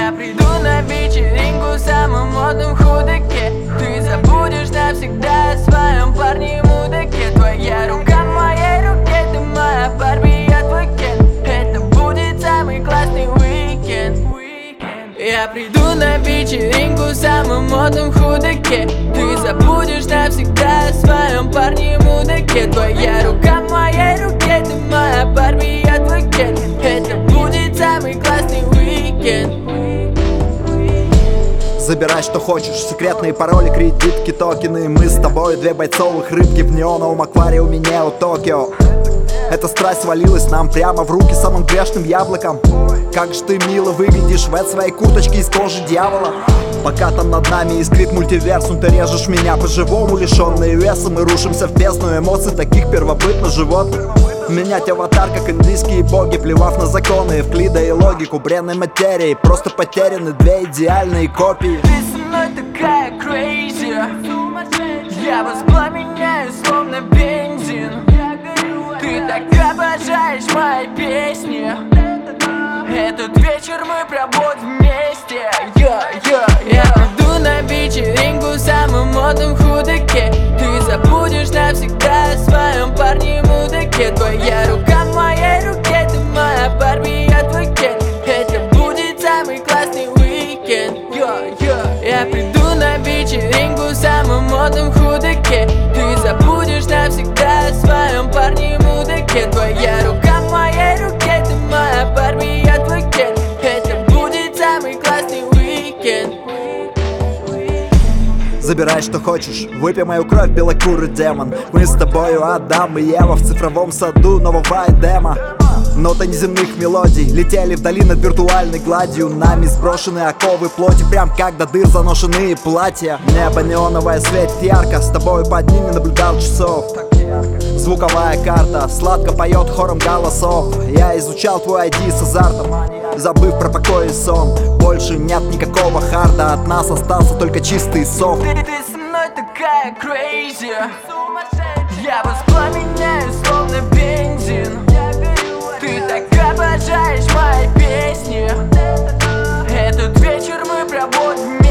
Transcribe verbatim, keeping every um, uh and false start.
Я приду на вечеринку в самом модном худаке. Ты забудешь навсегда о своем парне и мудаке. Твоя рука в моей руке, ты моя Барби, я твой Кен. Это будет самый классный уикенд. Я приду на вечеринку в самом модном худаке. Ты забудешь навсегда о своем парне и мудаке. Твоя рука в моей руке, ты моя Барби, я твой Кен. Это будет самый классный уикенд. Забирай, что хочешь, секретные пароли, кредитки, токены. Мы с тобой две бойцовых рыбки в неоновом аквариуме Нео Токио. Эта страсть свалилась нам прямо в руки самым грешным яблоком. Как же ты мило выглядишь в этой своей курточке из кожи дьявола. Пока там над нами искрит мультиверсум, ты режешь меня по-живому, лишенные веса. Мы рушимся в бездну эмоций таких первобытно животных. Менять аватар, как индийские боги, плевав на законы, Евклида и логику бренной материи. Просто потеряны две идеальные копии. Ты со мной такая crazy, я воспламеняю словно бензин. Ты так обожаешь мои песни. Этот вечер мы проводим вместе. Я, я, я иду на вечеринку в самом модном худаке. Ты забудешь навсегда о своем парне и мудаке. Твоя рука в моей руке, ты моя Барби, я твой Кен. Это будет самый классный уикенд. Я, я, я приду на вечеринку в самом модном худаке. Ты забудешь навсегда о своем парне и мудаке. Твоя рука в моей руке, ты моя Барби, я твой Кен. Это будет самый классный уикенд. Забирай, что хочешь, выпей мою кровь, белокурый демон. Мы с тобою Адам и Ева в цифровом саду нового Эдема. Ноты неземных мелодий летели вдали над виртуальной гладью. Нами сброшены оковы плоти, прям как до дыр заношенные платья. Небо неоновое светит ярко, с тобой под ними наблюдал часов. Звуковая карта сладко поет хором голосов. Я изучал твой ай ди с азартом, забыв про покой и сон. Больше нет никакого харда, от нас остался только чистый софт. Ты, ты со мной такая crazy, я воспламеняю словно бензин. Ты так обожаешь мои песни. Этот вечер мы проводим